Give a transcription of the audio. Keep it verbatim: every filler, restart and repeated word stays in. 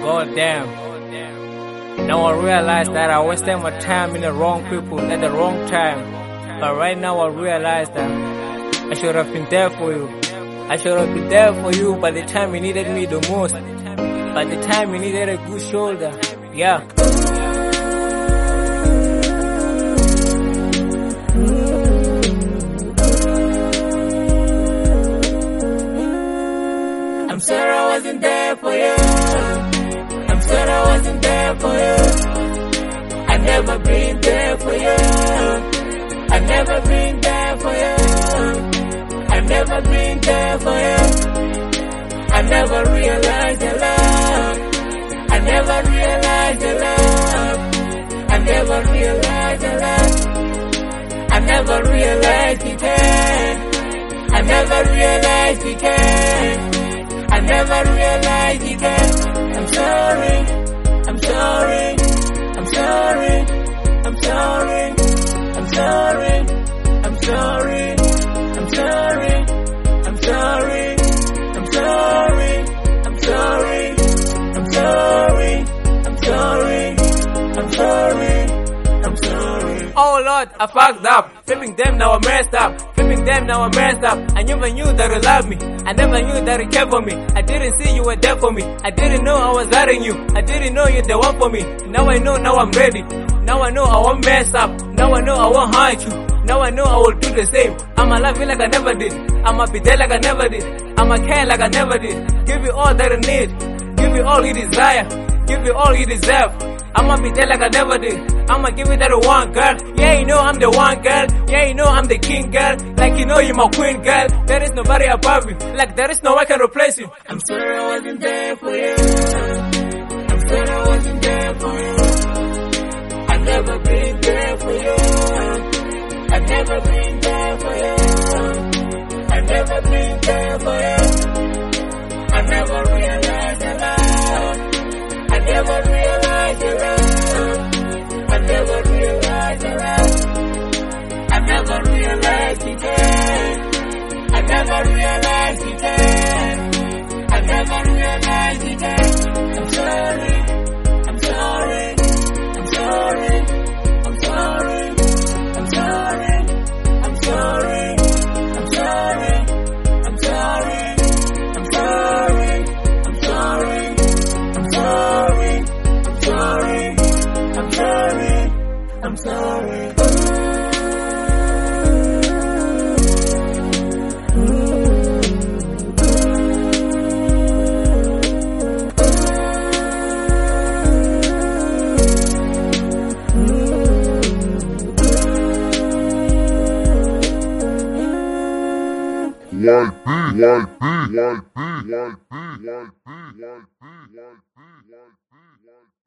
God damn. Now I realize that I wasted my time in the wrong people at the wrong time. But right now I realize that I should have been there for you. I should have been there for you by the time you needed me the most. By the time you needed a good shoulder. Yeah. I'm sorry I wasn't there for you. I'm sorry I wasn't there for you. I never been there for you. I never been there for you. I never been there for you. I never realized your love. I never realized your love. I never realized your love. I never realized you can. I never realized you can. I never realized you can. I'm sorry. I'm sorry. I'm sorry. I'm sorry. I'm sorry. I'm sorry. I'm sorry. I'm sorry. I'm sorry. I'm sorry. I'm sorry. I'm sorry. I'm sorry. I'm sorry. Oh Lord, I fucked up. Flipping them, now I messed up. Flipping them, now I messed up. I never knew that you loved me. I never knew that you cared for me. I didn't see you were there for me. I didn't know I was hurting you. I didn't know you're the one for me. Now I know, now I'm ready. Now I know I won't mess up. Now I know I won't hurt you. Now I know I will do the same. I'ma love you like I never did. I'ma be there like I never did. I'ma care like I never did. Give you all that I need. Give you all you desire. Give you all you deserve. I'ma be there like I never did. I'ma give you that one, girl. Yeah, you know I'm the one, girl. Yeah, you know I'm the king, girl. Like you know you're my queen, girl. There is nobody above you. Like there is no one can replace you. I'm sorry I wasn't there for you. I'm sorry I wasn't there for you. I never been there for you. I never been there for you. I never been there for you. I never realized your love. I never realized your love. I never realized your love. I never realized you can. I never realized you can. I never realized you can. I'm sorry. I'm sorry. I'm sorry. I'm sorry. I'm sorry. I'm sorry. I'm sorry. I'm sorry. I'm sorry. I'm sorry. I'm sorry. I'm sorry. I'm sorry. I'm sorry. Y P, Y P, Y P, Y P, Y P, Y P, Y P, Y P.